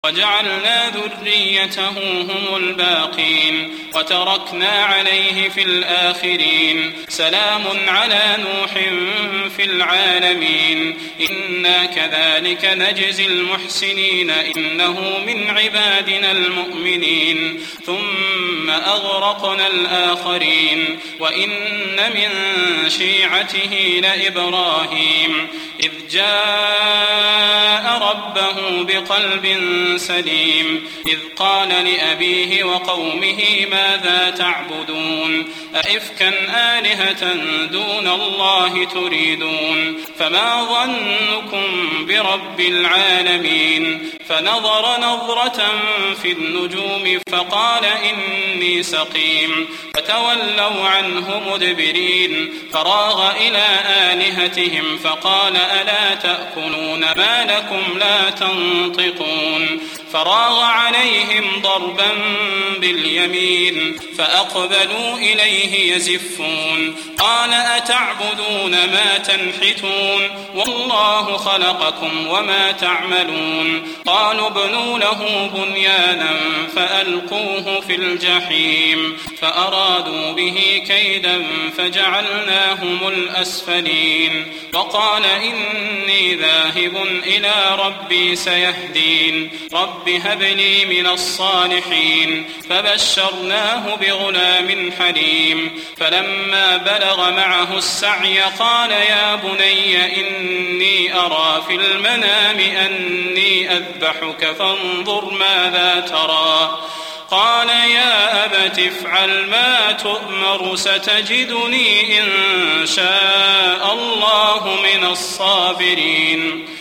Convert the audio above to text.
وجعلنا ذريته هم الباقين وتركنا عليه في الآخرين سلام على نوح في العالمين إنا كذلك نجزي المحسنين إنه من عبادنا المؤمنين ثم أغرقنا الآخرين وإن من شيعته لإبراهيم إذ جاء ربه بقلب سليم إذ قال لأبيه وقومه ماذا تعبدون أئفكا آلهة دون الله تريدون فما ظنكم برب العالمين فنظر نظرة في النجوم فقال إني سقيم فتولوا عنه مدبرين فراغ إلى آلهتهم فقال ألا تأكلون ما لكم لا تنطقون فراغ عليهم ضربا باليمين فأقبلوا إليه يزفون قال أتعبدون ما تنحتون والله خلقكم وما تعملون قالوا ابنوا له بنيانا فألقوه في الجحيم فأرادوا به كيدا فجعلناهم الأسفلين وقال إني ذاهب إلى ربي سيهدين رب هب لي من الصالحين فبشرناه بغلام حليم فلما بلغ معه السعي قال يا بني إني أرى في المنام أني أذبحك فانظر ماذا ترى قال يا أبت افعل ما تؤمر ستجدني إن شاء الله من الصابرين